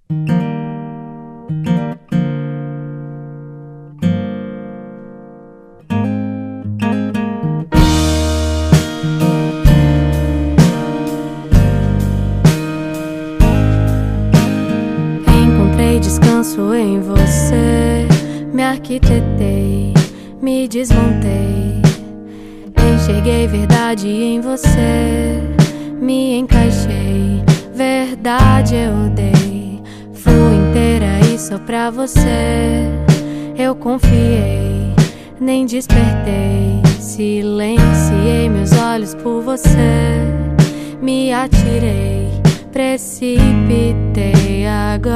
Encontrei descanso em você, me arquitetei, me desmontei. Enxerguei verdade em você, me encaixei, verdade eu dei. Fui inteira e só pra você eu confiei, nem despertei. Silenciei meus olhos por você, me atirei, precipitei.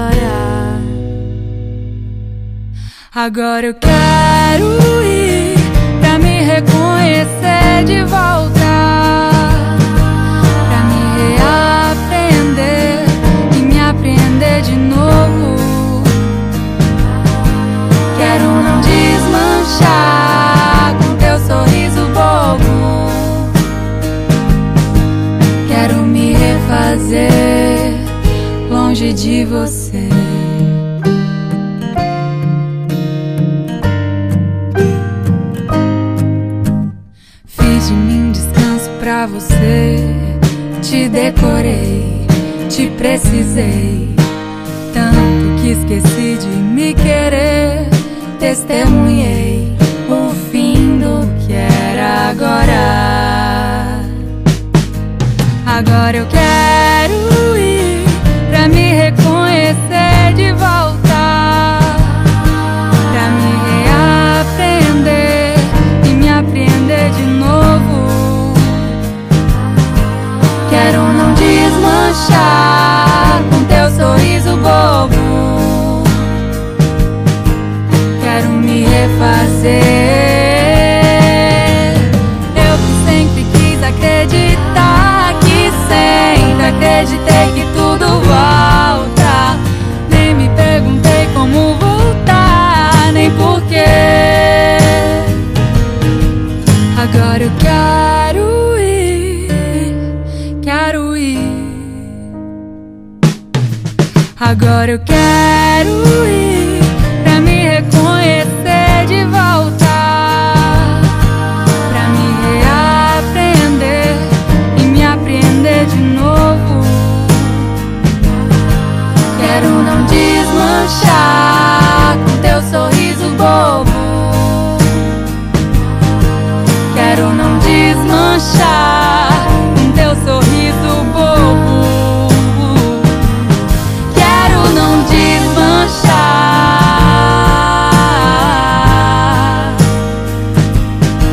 Agora eu quero ir pra me reconhecer de volta, pra me reaprender e me apreender de novo. Quero não desmanchar com teu sorriso bobo. Quero me refazer longe de você. Fiz de mim descanso pra você, te decorei, te precisei, tanto que esqueci de me querer. Testemunhei o fim do que era agora. Agora eu quero ir pra me reconhecer de volta, pra me reaprender e me apreender de novo. Quero não desmanchar com teu sorriso bobo. Quero me refazer. Eu que sempre quis acreditar, que sempre acreditei que tudo volta. Nem me perguntei como voltar, nem porquê. Agora eu quero ir, quero ir. Agora eu quero ir pra me reconhecer de volta, pra me reaprender e me apreender de novo. Quero não desmanchar com teu sorriso bobo. Quero não desmanchar com teu sorriso bobo. Quero não desmanchar.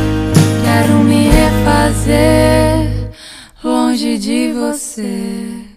Quero me refazer longe de você.